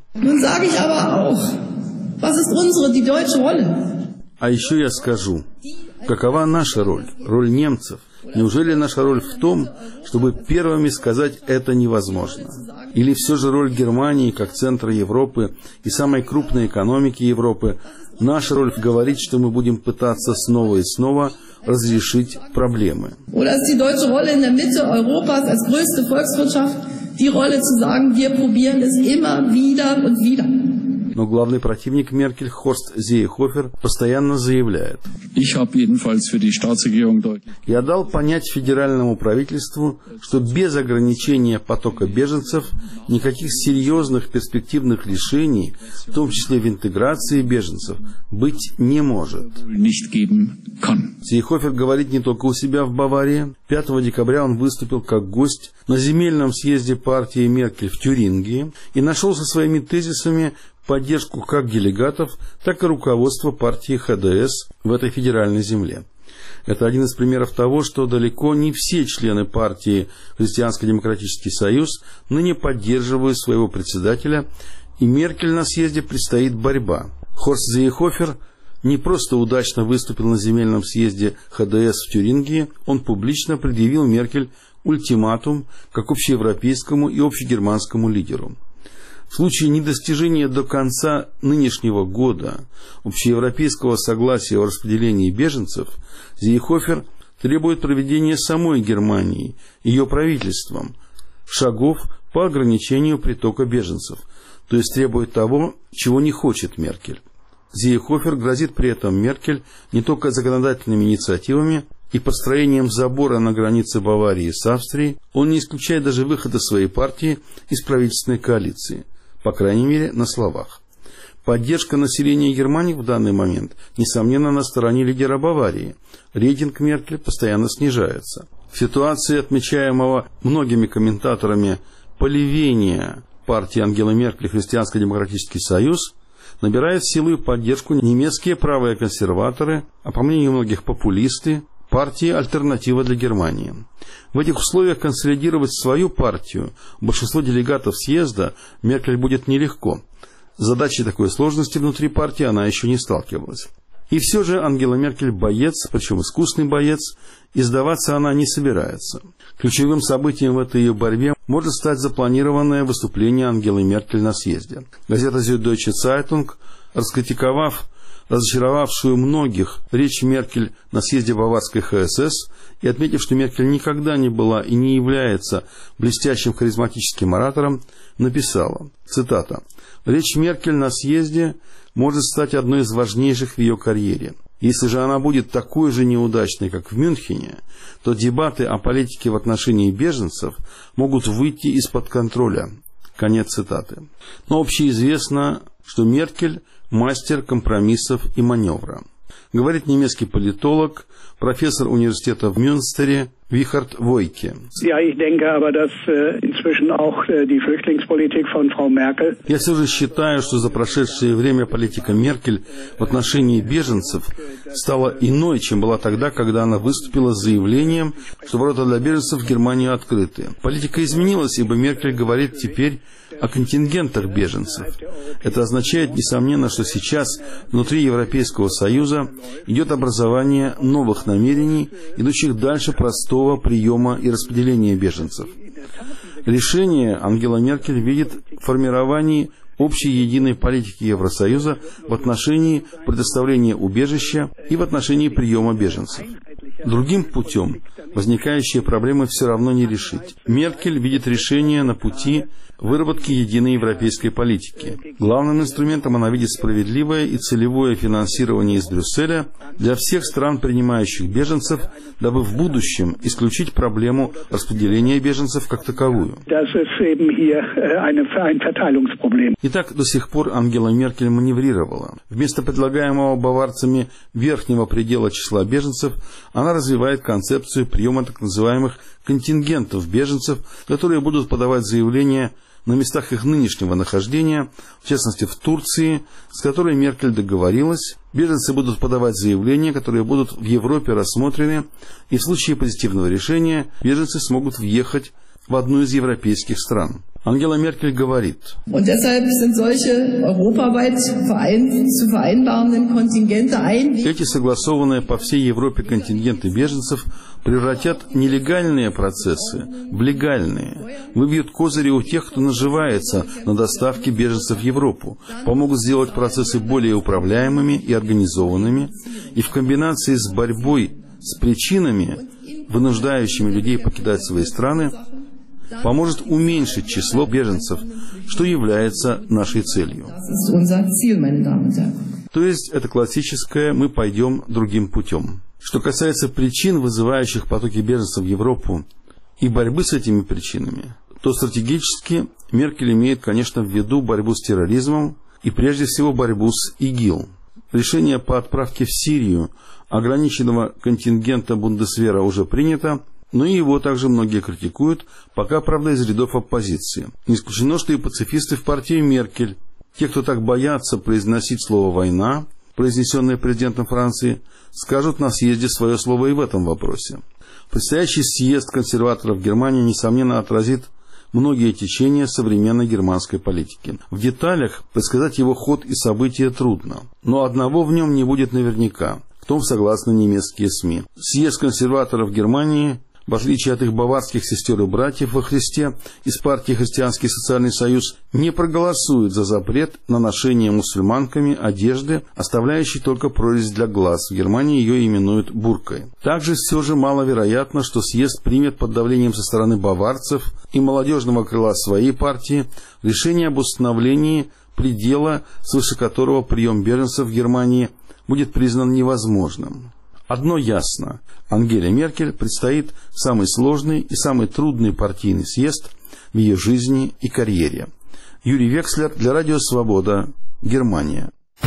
«А еще я скажу, какова наша роль, роль немцев? Неужели наша роль в том, чтобы первыми сказать «это невозможно»? Или все же роль Германии как центра Европы и самой крупной экономики Европы, наша роль говорить, что мы будем пытаться снова и снова разрешить проблемы? Но главный противник Меркель Хорст Зеехофер постоянно заявляет: «Я дал понять федеральному правительству, что без ограничения потока беженцев никаких серьезных перспективных решений, в том числе в интеграции беженцев, быть не может». Зеехофер говорит не только у себя в Баварии. пятого декабря он выступил как гость на земельном съезде партии Меркель в Тюрингии и нашел со своими тезисами поддержку как делегатов, так и руководства партии ха дэ эс в этой федеральной земле. Это один из примеров того, что далеко не все члены партии Христианско-демократический союз ныне поддерживают своего председателя, и Меркель на съезде предстоит борьба. Хорст Зеехофер не просто удачно выступил на земельном съезде ха дэ эс в Тюрингии, он публично предъявил Меркель ультиматум как общеевропейскому и общегерманскому лидеру. В случае недостижения до конца нынешнего года общеевропейского согласия о распределении беженцев, Зейхофер требует проведения самой Германии, ее правительством, шагов по ограничению притока беженцев, то есть требует того, чего не хочет Меркель. Зейхофер грозит при этом Меркель не только законодательными инициативами и построением забора на границе Баварии с Австрией, он не исключает даже выхода своей партии из правительственной коалиции, по крайней мере на словах. Поддержка населения Германии в данный момент, несомненно, на стороне лидера Баварии. Рейтинг Меркель постоянно снижается. В ситуации, отмечаемого многими комментаторами поливения партии Ангелы Меркель Христианско-демократический союз, набирает силу и поддержку немецкие правые консерваторы, а по мнению многих популисты, партии «Альтернатива для Германии». В этих условиях консолидировать свою партию, большинство делегатов съезда, Меркель будет нелегко. С задачей такой сложности внутри партии она еще не сталкивалась. И все же Ангела Меркель боец, причем искусный боец, и сдаваться она не собирается. Ключевым событием в этой ее борьбе может стать запланированное выступление Ангелы Меркель на съезде. Газета «Süddeutsche Zeitung», раскритиковав разочаровавшую многих речь Меркель на съезде баварской ха эс эс и отметив, что Меркель никогда не была и не является блестящим харизматическим оратором, написала, цитата, «Речь Меркель на съезде может стать одной из важнейших в ее карьере. Если же она будет такой же неудачной, как в Мюнхене, то дебаты о политике в отношении беженцев могут выйти из-под контроля». Конец цитаты. Но общеизвестно, что Меркель – мастер компромиссов и маневра. Говорит немецкий политолог, профессор университета в Мюнстере Вихард Войке. Я все же считаю, что за прошедшее время политика Меркель в отношении беженцев стала иной, чем была тогда, когда она выступила с заявлением, что ворота для беженцев в Германии открыты. Политика изменилась, ибо Меркель говорит теперь о контингентах беженцев. Это означает, несомненно, что сейчас внутри Европейского Союза идет образование новых намерений, идущих дальше простого приема и распределения беженцев. Решение Ангела Меркель видит в формировании общей единой политики Евросоюза в отношении предоставления убежища и в отношении приема беженцев. Другим путем возникающие проблемы все равно не решить. Меркель видит решение на пути выработки единой европейской политики. Главным инструментом она видит справедливое и целевое финансирование из Брюсселя для всех стран, принимающих беженцев, дабы в будущем исключить проблему распределения беженцев как таковую. Итак, до сих пор Ангела Меркель маневрировала. Вместо предлагаемого баварцами верхнего предела числа беженцев, она развивает концепцию приема так называемых контингентов беженцев, которые будут подавать заявления на местах их нынешнего нахождения, в частности в Турции, с которой Меркель договорилась. Беженцы будут подавать заявления, которые будут в Европе рассмотрены, и в случае позитивного решения беженцы смогут въехать в одну из европейских стран. Ангела Меркель говорит, эти согласованные по всей Европе контингенты беженцев превратят нелегальные процессы в легальные, выбьют козыри у тех, кто наживается на доставке беженцев в Европу, помогут сделать процессы более управляемыми и организованными, и в комбинации с борьбой с причинами, вынуждающими людей покидать свои страны, поможет уменьшить число беженцев, что является нашей целью. То есть это классическое «мы пойдем другим путем». Что касается причин, вызывающих потоки беженцев в Европу, и борьбы с этими причинами, то стратегически Меркель имеет, конечно, в виду борьбу с терроризмом и прежде всего борьбу с ИГИЛ. Решение по отправке в Сирию ограниченного контингента Бундесвера уже принято, но и его также многие критикуют, пока, правда, из рядов оппозиции. Не исключено, что и пацифисты в партии Меркель, те, кто так боятся произносить слово «война», произнесенное президентом Франции, скажут на съезде свое слово и в этом вопросе. Предстоящий съезд консерваторов Германии, несомненно, отразит многие течения современной германской политики. В деталях предсказать его ход и события трудно, но одного в нем не будет наверняка, в том согласны немецкие СМИ. Съезд консерваторов Германии в отличие от их баварских сестер и братьев во Христе из партии «Христианский социальный союз», не проголосуют за запрет на ношение мусульманками одежды, оставляющей только прорезь для глаз. В Германии ее именуют буркой. Также все же маловероятно, что съезд примет под давлением со стороны баварцев и молодежного крыла своей партии решение об установлении предела, свыше которого прием беженцев в Германии будет признан невозможным. Одно ясно. Ангеле Меркель предстоит самый сложный и самый трудный партийный съезд в ее жизни и карьере. Юрий Векслер для Радио Свобода, Германия.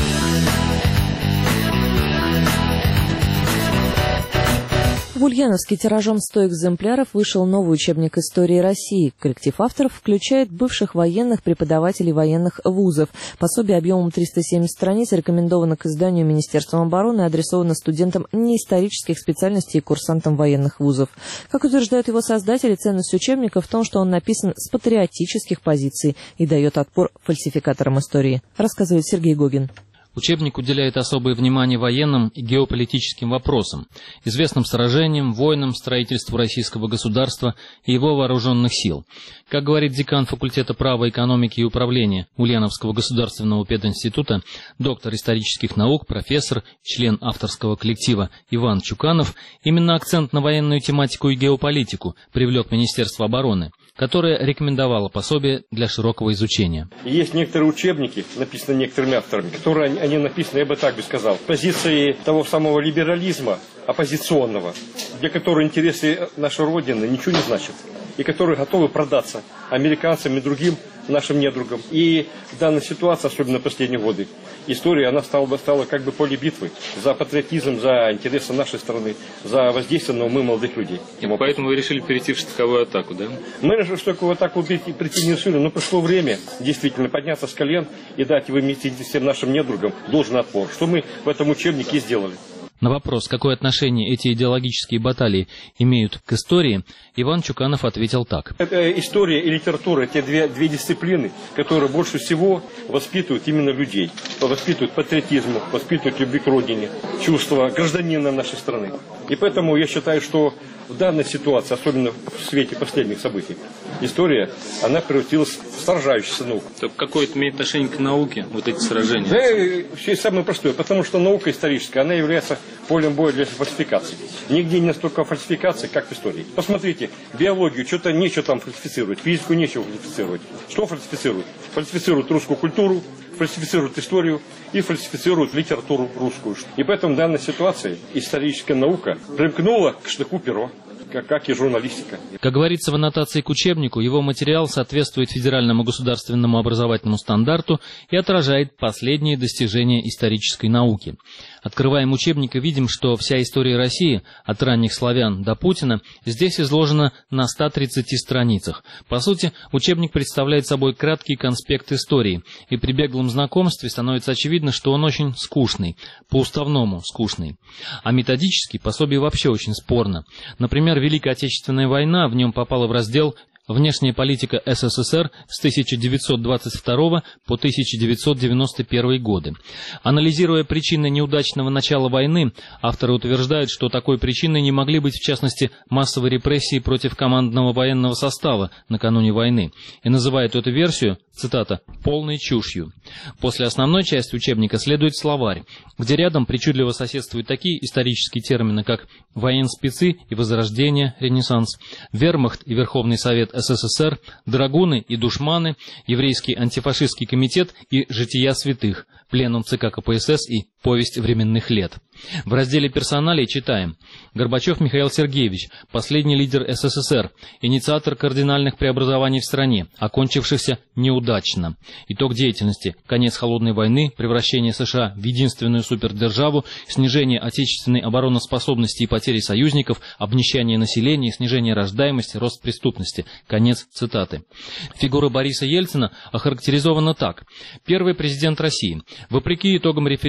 В Ульяновске тиражом сто экземпляров вышел новый учебник истории России. Коллектив авторов включает бывших военных, преподавателей военных вузов. Пособие объемом триста семьдесят страниц рекомендовано к изданию Министерством обороны и адресовано студентам неисторических специальностей и курсантам военных вузов. Как утверждают его создатели, ценность учебника в том, что он написан с патриотических позиций и дает отпор фальсификаторам истории, рассказывает Сергей Гогин. Учебник уделяет особое внимание военным и геополитическим вопросам, известным сражениям, войнам, строительству российского государства и его вооруженных сил. Как говорит декан факультета права, экономики и управления Ульяновского государственного пединститута, доктор исторических наук, профессор, член авторского коллектива Иван Чуканов, именно акцент на военную тематику и геополитику привлек Министерство обороны, которое рекомендовало пособие для широкого изучения. Есть некоторые учебники, написанные некоторыми авторами, которые они написаны, я бы так бы сказал, с позиции того самого либерализма оппозиционного, для которого интересы нашей Родины ничего не значат, и которые готовы продаться американцам и другим нашим недругам. И в данной ситуации, особенно в последние годы, история она стала, стала как бы поле битвы за патриотизм, за интересы нашей страны, за воздействие на умы молодых людей. И поэтому вы решили перейти в штыковую атаку, да? Мы решили в штыковую атаку прийти, прийти не решили, но пришло время действительно подняться с колен и дать всем нашим недругам должный отпор, что мы в этом учебнике и сделали. На вопрос, какое отношение эти идеологические баталии имеют к истории, Иван Чуканов ответил так. Это история и литература, те две, две дисциплины, которые больше всего воспитывают именно людей. Воспитывают патриотизму, воспитывают любви к родине, чувство гражданина нашей страны. И поэтому я считаю, что в данной ситуации, особенно в свете последних событий, история, она превратилась в сражающуюся науку. Так какое это имеет отношение к науке, вот эти сражения? Да, все самое простое, потому что наука историческая, она является полем боя для фальсификации. Нигде не настолько фальсификации, как в истории. Посмотрите, биологию, что-то нечего там фальсифицировать, физику нечего фальсифицировать. Что фальсифицируют? Фальсифицируют русскую культуру, фальсифицируют историю и фальсифицируют литературу русскую. И поэтому в данной ситуации историческая наука примкнула к штыку перо, как и журналистика. Как говорится в аннотации к учебнику, его материал соответствует федеральному государственному образовательному стандарту и отражает последние достижения исторической науки. Открываем учебник и видим, что вся история России, от ранних славян до Путина, здесь изложена на ста тридцати страницах. По сути, учебник представляет собой краткий конспект истории, и при беглом знакомстве становится очевидно, что он очень скучный, по-уставному скучный. А методически пособие вообще очень спорно. Например, Великая Отечественная война в нем попала в раздел «Внешняя политика СССР с тысяча девятьсот двадцать второго по тысяча девятьсот девяносто первый годы». Анализируя причины неудачного начала войны, авторы утверждают, что такой причиной не могли быть, в частности, массовые репрессии против командного военного состава накануне войны, и называют эту версию, цитата, «полной чушью». После основной части учебника следует словарь, где рядом причудливо соседствуют такие исторические термины, как военспецы и возрождение, ренессанс, вермахт и Верховный Совет СССР, драгуны и душманы, еврейский антифашистский комитет и жития святых, пленум ЦК КПСС и повесть временных лет. В разделе «Персоналии» читаем: Горбачев Михаил Сергеевич, последний лидер СССР, инициатор кардинальных преобразований в стране, окончившихся неудачно. Итог деятельности: конец холодной войны, превращение США в единственную супердержаву, снижение отечественной обороноспособности и потери союзников, обнищание населения, снижение рождаемости, рост преступности. Конец цитаты. Фигура Бориса Ельцина охарактеризована так. Первый президент России. Вопреки итогам референдума о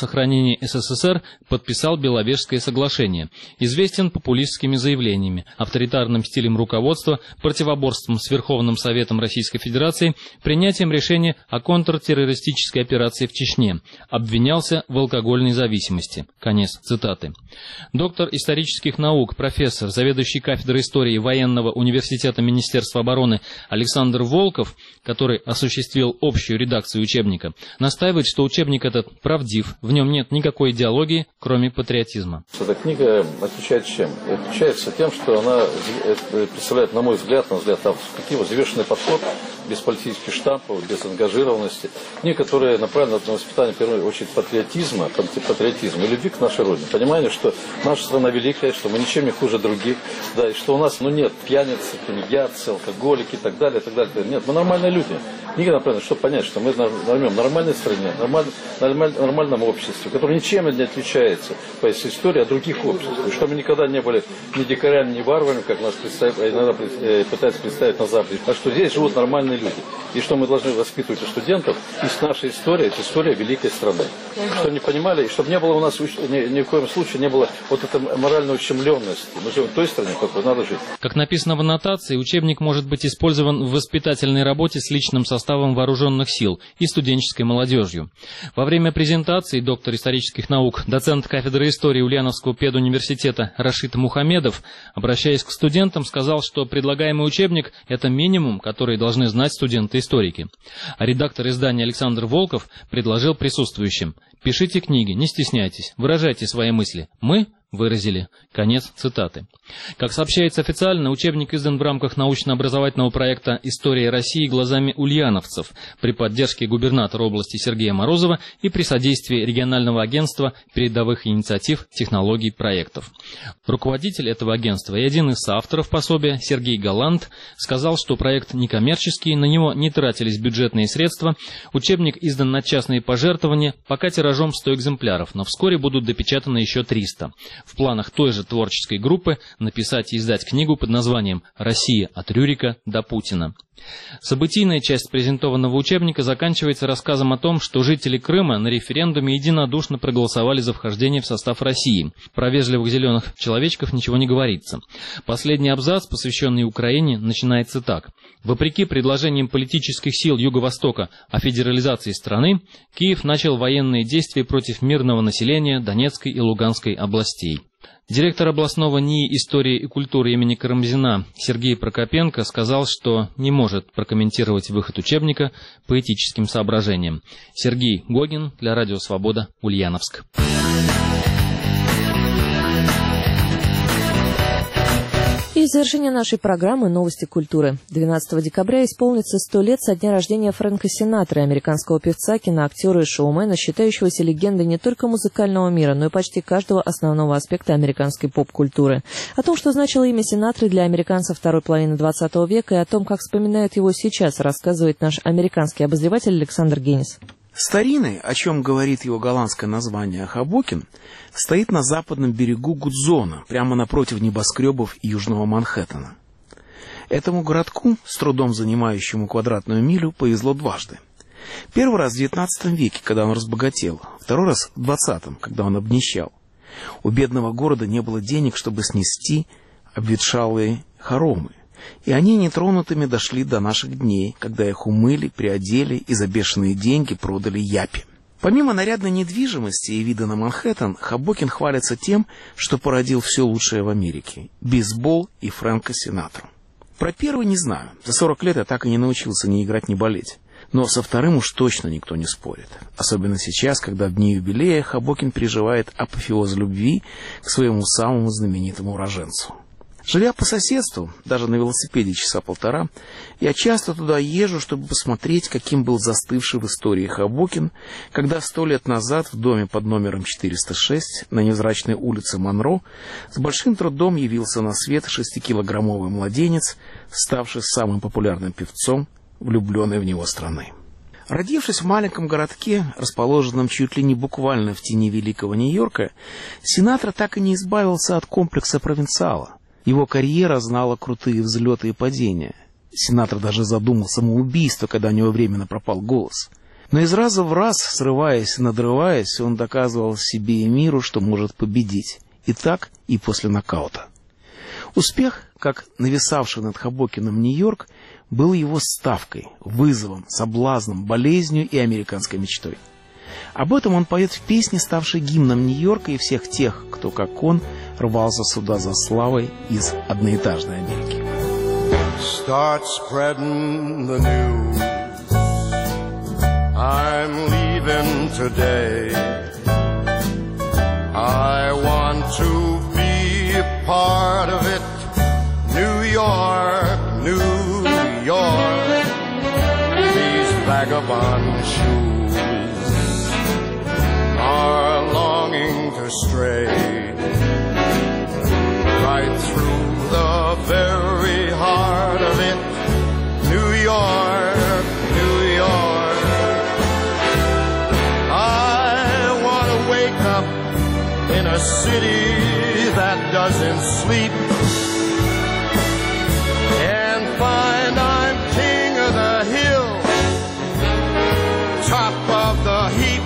сохранении СССР подписал Беловежское соглашение. Известен популистскими заявлениями, авторитарным стилем руководства, противоборством с Верховным Советом Российской Федерации, принятием решения о контртеррористической операции в Чечне. Обвинялся в алкогольной зависимости. Конец цитаты. Доктор исторических наук, профессор, заведующий кафедрой истории Военного университета Министерства обороны Александр Волков, который осуществил общую редакцию учебника, настаивает, что учебник этот правдив, в нем нет никакой идеологии, кроме патриотизма. Эта книга отличается чем? Отличается тем, что она представляет, на мой взгляд, на взгляд авторский, взвешенный подход, без политических штампов, без ангажированности. Книга, которая направлена на воспитание, в первую очередь, патриотизма, патриотизма и любви к нашей родине. Понимание, что наша страна великая, что мы ничем не хуже других, да, и что у нас, ну, нет пьяницы, тунеядцы, алкоголики и так далее, и так далее. Нет, мы нормальные люди. Книга направлена, чтобы понять, что мы живем в нормальной стране, нормаль, нормаль, нормальном обществе, которое ничем не отличается по истории от других обществ. И что мы никогда не были ни дикарями, ни варварами, как нас иногда пытаются представить на Западе, а что здесь живут нормальные люди. И что мы должны воспитывать у студентов, из нашей истории, это история великой страны. Чтобы не понимали, и чтобы не было у нас ни, ни в коем случае не было вот этой моральной ущемленности. Мы живем в той стране, в какой надо жить. Как написано в аннотации, учебник может быть использован в воспитательной работе с личным составом вооруженных сил и студенческой молодежью. Во время презентации доктор исторических наук, доцент кафедры истории Ульяновского педуниверситета Рашид Мухамедов, обращаясь к студентам, сказал, что предлагаемый учебник – это минимум, который должны знать студенты-историки. А редактор издания Александр Волков предложил присутствующим: пишите книги, не стесняйтесь, выражайте свои мысли. Мы выразили. Конец цитаты. Как сообщается официально, учебник издан в рамках научно-образовательного проекта «История России глазами ульяновцев» при поддержке губернатора области Сергея Морозова и при содействии регионального агентства передовых инициатив, технологий, проектов. Руководитель этого агентства и один из авторов пособия Сергей Галант сказал, что проект некоммерческий, на него не тратились бюджетные средства, учебник издан на частные пожертвования, пока тиражом сто экземпляров, но вскоре будут допечатаны еще триста. В планах той же творческой группы написать и издать книгу под названием «Россия от Рюрика до Путина». Событийная часть презентованного учебника заканчивается рассказом о том, что жители Крыма на референдуме единодушно проголосовали за вхождение в состав России. Про вежливых зеленых человечков ничего не говорится. Последний абзац, посвященный Украине, начинается так. Вопреки предложениям политических сил Юго-Востока о федерализации страны, Киев начал военные действия против мирного населения Донецкой и Луганской областей. Директор областного НИИ истории и культуры имени Карамзина Сергей Прокопенко сказал, что не может прокомментировать выход учебника по этическим соображениям. Сергей Гогин для Радио Свобода, Ульяновск. И в завершение нашей программы «Новости культуры». двенадцатого декабря исполнится сто лет со дня рождения Фрэнка Синатра, американского певца, киноактера и шоумена, считающегося легендой не только музыкального мира, но и почти каждого основного аспекта американской поп-культуры. О том, что значило имя Синатры для американцев второй половины двадцатого века, и о том, как вспоминают его сейчас, рассказывает наш американский обозреватель Александр Генис. Старинный, о чем говорит его голландское название Хабокин, стоит на западном берегу Гудзона, прямо напротив небоскребов Южного Манхэттена. Этому городку, с трудом занимающему квадратную милю, повезло дважды. Первый раз в девятнадцатом веке, когда он разбогател, второй раз в двадцатом, когда он обнищал. У бедного города не было денег, чтобы снести обветшалые хоромы. И они нетронутыми дошли до наших дней, когда их умыли, приодели и за бешеные деньги продали япи. Помимо нарядной недвижимости и вида на Манхэттен, Хабокин хвалится тем, что породил все лучшее в Америке – бейсбол и Фрэнка Синатру. Про первый не знаю. За сорок лет я так и не научился ни играть, ни болеть. Но со вторым уж точно никто не спорит. Особенно сейчас, когда в дни юбилея Хабокин переживает апофеоз любви к своему самому знаменитому уроженцу. Живя по соседству, даже на велосипеде часа полтора, я часто туда езжу, чтобы посмотреть, каким был застывший в истории Хабокин, когда сто лет назад в доме под номером четыреста шесть на невзрачной улице Монро с большим трудом явился на свет шестикилограммовый младенец, ставший самым популярным певцом влюбленной в него страны. Родившись в маленьком городке, расположенном чуть ли не буквально в тени великого Нью-Йорка, Синатра так и не избавился от комплекса провинциала. Его карьера знала крутые взлеты и падения. Синатра даже задумал самоубийство, когда у него временно пропал голос. Но из раза в раз, срываясь и надрываясь, он доказывал себе и миру, что может победить. И так, и после нокаута. Успех, как нависавший над Хабокиным Нью-Йорк, был его ставкой, вызовом, соблазном, болезнью и американской мечтой. Об этом он поет в песне, ставшей гимном Нью-Йорка и всех тех, кто, как он, рвался сюда за славой из одноэтажной Америки. Start spreading the news. I'm leaving today. I want to be a part of it. New York, New York. These vagabond shoes are longing to stray right through the very heart of it. New York, New York. I want to wake up in a city that doesn't sleep and find I'm king of the hill, top of the heap.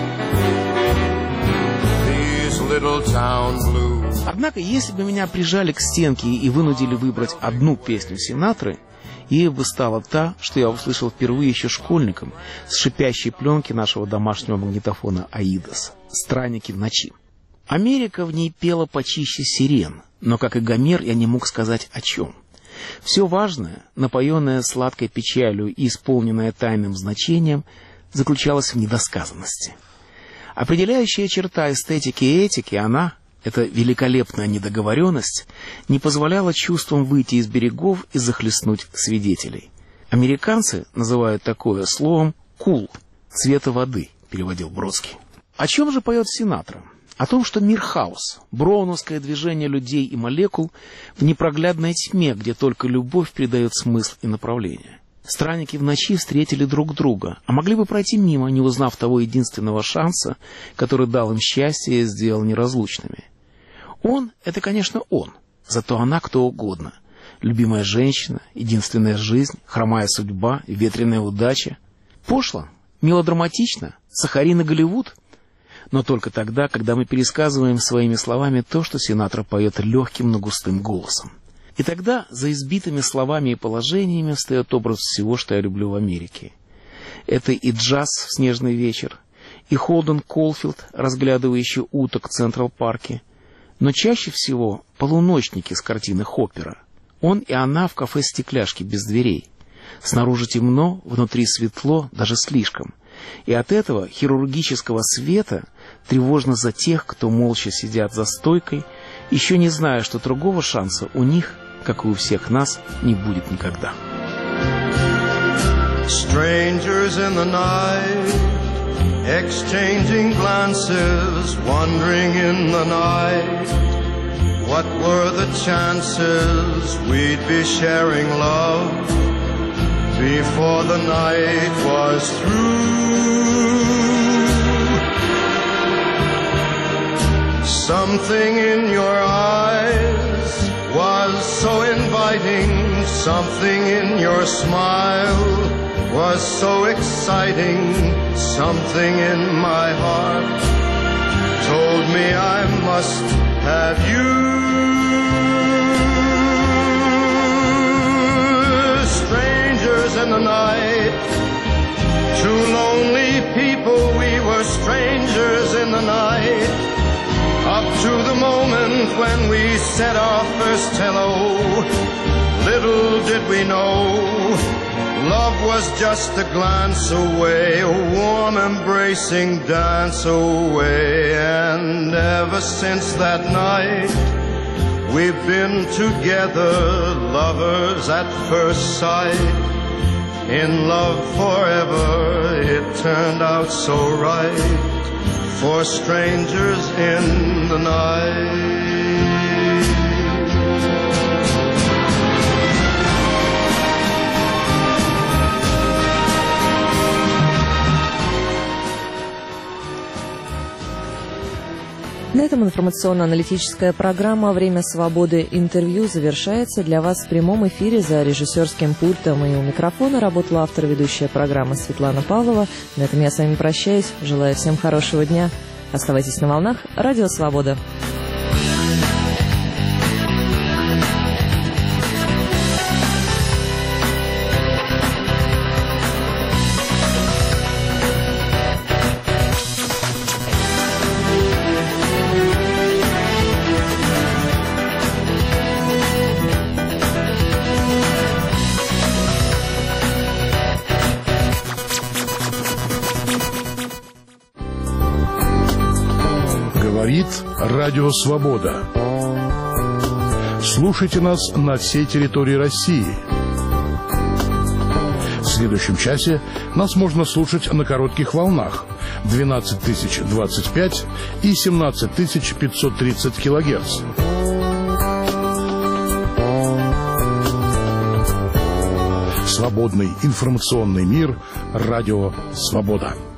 These little town blues. Однако, если бы меня прижали к стенке и вынудили выбрать одну песню Синатры, ею бы стала та, что я услышал впервые еще школьником с шипящей пленки нашего домашнего магнитофона «Аидос» «Странники в ночи». Америка в ней пела почище сирен, но, как и Гомер, я не мог сказать о чем. Все важное, напоенное сладкой печалью и исполненное тайным значением, заключалось в недосказанности. Определяющая черта эстетики и этики, она, эта великолепная недоговоренность, не позволяла чувствам выйти из берегов и захлестнуть свидетелей. Американцы называют такое словом «кул», «цвета воды», переводил Бродский. О чем же поет Синатра? О том, что мир хаос, броуновское движение людей и молекул в непроглядной тьме, где только любовь придает смысл и направление. Странники в ночи встретили друг друга, а могли бы пройти мимо, не узнав того единственного шанса, который дал им счастье и сделал неразлучными. Он — это, конечно, он, зато она кто угодно. Любимая женщина, единственная жизнь, хромая судьба, ветреная удача. Пошло, мелодраматично, Сахарин и Голливуд. Но только тогда, когда мы пересказываем своими словами то, что Синатра поет легким, но густым голосом. И тогда за избитыми словами и положениями встает образ всего, что я люблю в Америке. Это и джаз в снежный вечер, и Холден Колфилд, разглядывающий уток в Централ-парке, но чаще всего полуночники с картины Хоппера. Он и она в кафе «Стекляшки» без дверей. Снаружи темно, внутри светло, даже слишком. И от этого хирургического света тревожно за тех, кто молча сидят за стойкой, еще не зная, что другого шанса у них, как и у всех нас, не будет никогда. Strangers in the night, exchanging glances, wandering in the night. What were the chances we'd be sharing love before the night was through? Something in your eyes was so inviting, something in your smile was so exciting, something in my heart told me I must have you. Strangers in the night, two lonely people, we were strangers in the night. Up to the moment when we said our first hello, little did we know, love was just a glance away, a warm embracing dance away. And ever since that night, we've been together, lovers at first sight. In love forever, it turned out so right. For strangers in the night. На этом информационно-аналитическая программа «Время свободы. Интервью» завершается. Для вас в прямом эфире за режиссерским пультом и у микрофона работала автор ведущая программы Светлана Павлова. На этом я с вами прощаюсь. Желаю всем хорошего дня. Оставайтесь на волнах. Радио «Свобода». Говорит Радио Свобода. Слушайте нас на всей территории России. В следующем часе нас можно слушать на коротких волнах двенадцать тысяч двадцать пять и семнадцать тысяч пятьсот тридцать килогерц. Свободный информационный мир. Радио Свобода.